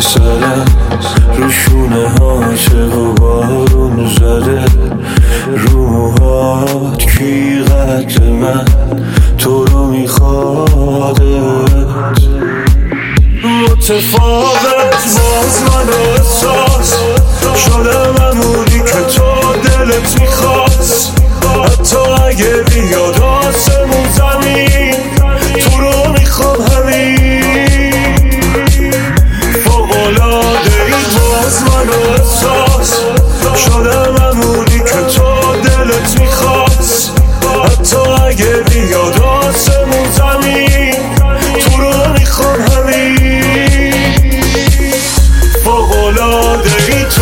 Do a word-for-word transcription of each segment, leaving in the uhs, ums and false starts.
سرم رو شونه ها چه بارون زده، رو موهات کی قد من تو رو میخوادت. متفاوت باز من احساس شدم همونی که تو دلت میخواست، حتی اگه بیاد آسمون زمین تو رو میخوام همین. فوق‌العاده ای باز من احساس شدم همونی که تو دلت میخواست، حتی اگه بیاد آسمون زمین تو رو میخوام همین. فوق‌العاده ای تو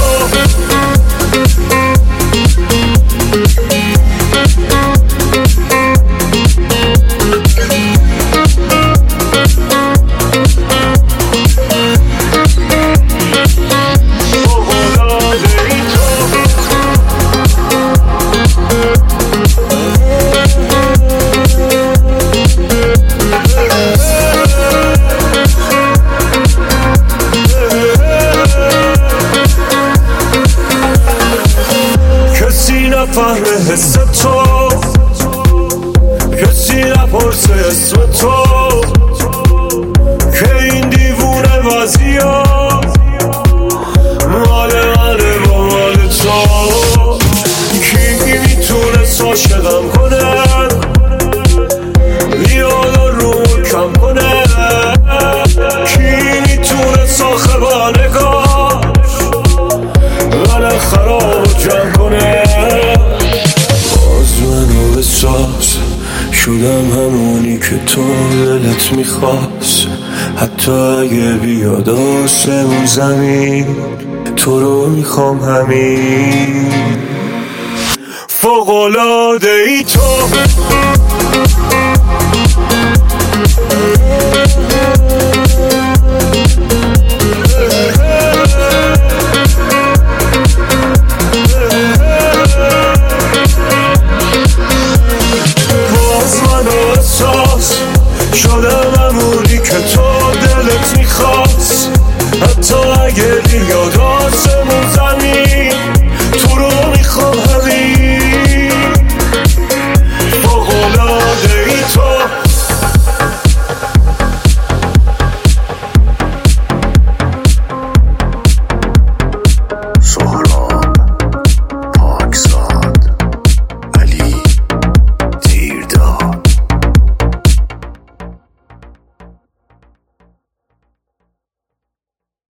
فهم حس تو، کسی نپرسه اسم تو، که این دیوونه وضعیات مال منه با مال تو. کی میتونست عاشقم کنه، بیاد و رو کم کنه، کی میتونست آخه با نگاش من خراب و جمع کنه. شدم همونی که تو دلت میخواست، حتی اگه بیاد آسمون زمین تو رو میخوام همین. فوق‌العاده ای تو شدم همونی که تو دلت میخواست، حتی اگه بیاد آسمون زمین تو رو